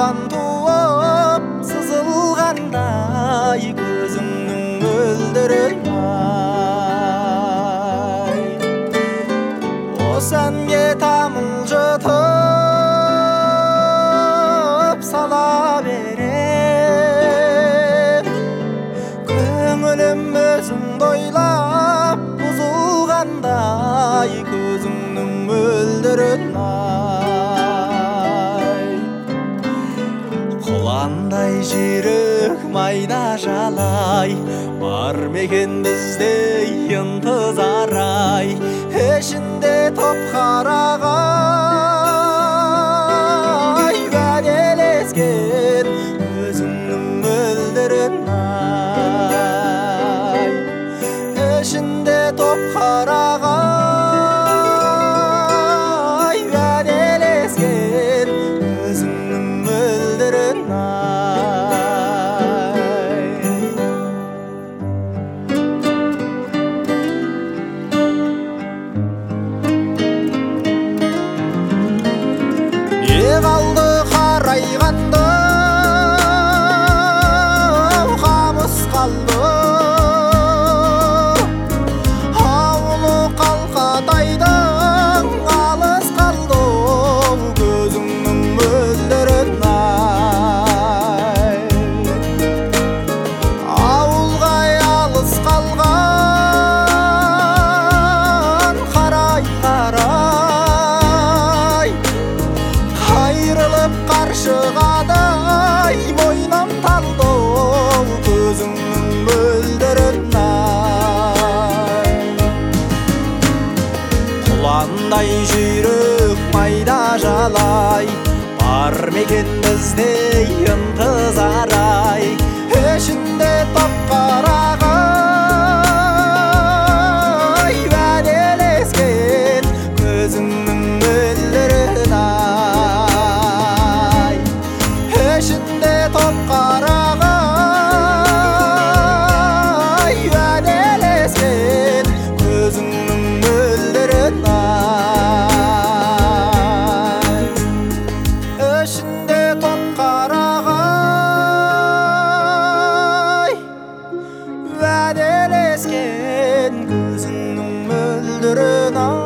аспан туып сызылғандай көзіңнің мөлдірін ай. Осы әнге тамылжытып сала берем, көңілім өзіңді ойлап бұзылғандай көзіңнің мөлдірін ай. Құландай жүйрік майда жалай, бар мекен бізде ынтызар ай. Ішінде топ қарағай уәделескен өзіңнің мөлдірін ай. Ішінде топ қарағай уәделескен өзіңнің мөлдірін ай. Не қалды қарайғанды, қамыс қалды, ауылы қалқатайдың алыс қалды көзіңнің мөлдірін ай. Ауылға алыс қалған қарай қайрылып қаршығадай мойнам талды көзіңнің мөлдірін ай. Құландай жүйрік майда жалай, бар мекен бізде ынтызар ай. Ішінде топ қарағай уәделескен көзіңнің мөлдірін ай. Ішінде топ қарағай уәделескен көзіңнің мөлдірін ай. Ішінде топ қарағай уәделескен көзіңнің мөлдірін ай.